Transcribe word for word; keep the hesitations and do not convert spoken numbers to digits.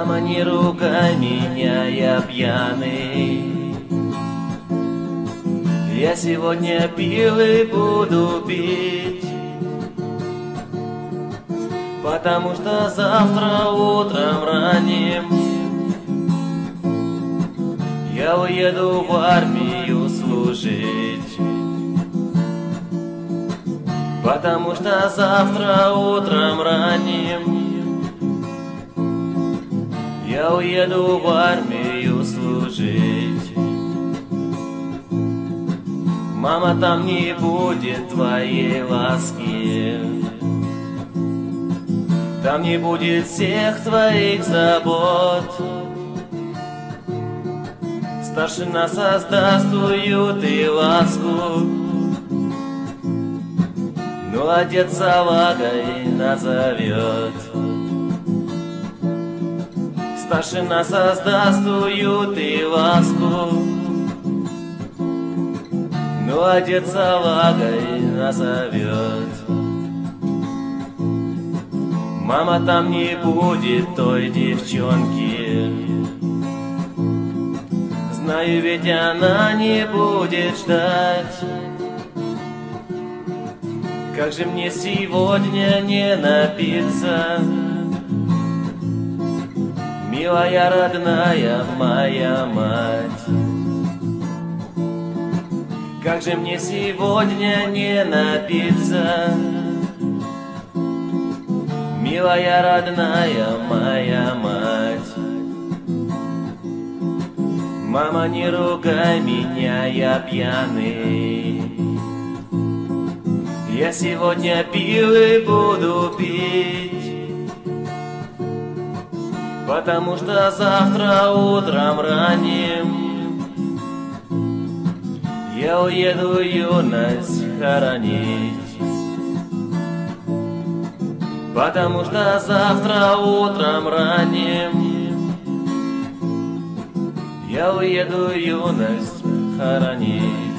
Мама, не ругай меня, я пьяный. Я сегодня пил и буду пить, потому что завтра утром ранним я уеду в армию служить. Потому что завтра утром ранним я уеду в армию служить. Мама, там не будет твоей ласки, там не будет всех твоих забот. Старшина создаст уют и ласку, ну а дед салагой назовет. Старшина создаст уют и ласку, ну а дед салагой назовет. Мама, там не будет той девчонки, знаю, ведь она не будет ждать. Как же мне сегодня не напиться, милая родная моя мать? Как же мне сегодня не напиться, милая родная моя мать? Мама, не ругай меня, я пьяный. Я сегодня пил и буду пить, потому что завтра утром ранним я уеду юность хоронить. Потому что завтра утром ранним я уеду юность хоронить.